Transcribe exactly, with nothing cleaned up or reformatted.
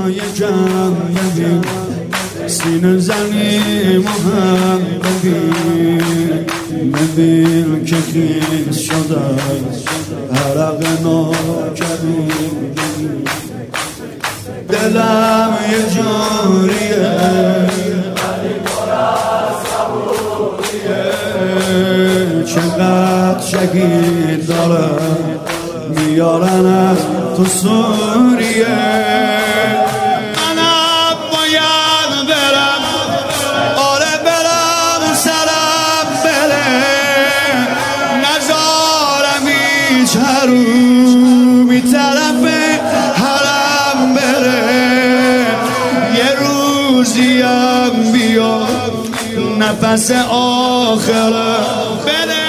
یکم ببین سینه زنی محمدی ببین که خیز شده عرق ناکبی دلم یه جوریه چقدر شهید داره میارن از تو سوریه منم باید برم آره برم سرم بره نزارم هیچ حرومی طرف حرم بره یه روزیم بیا نفس آخره بره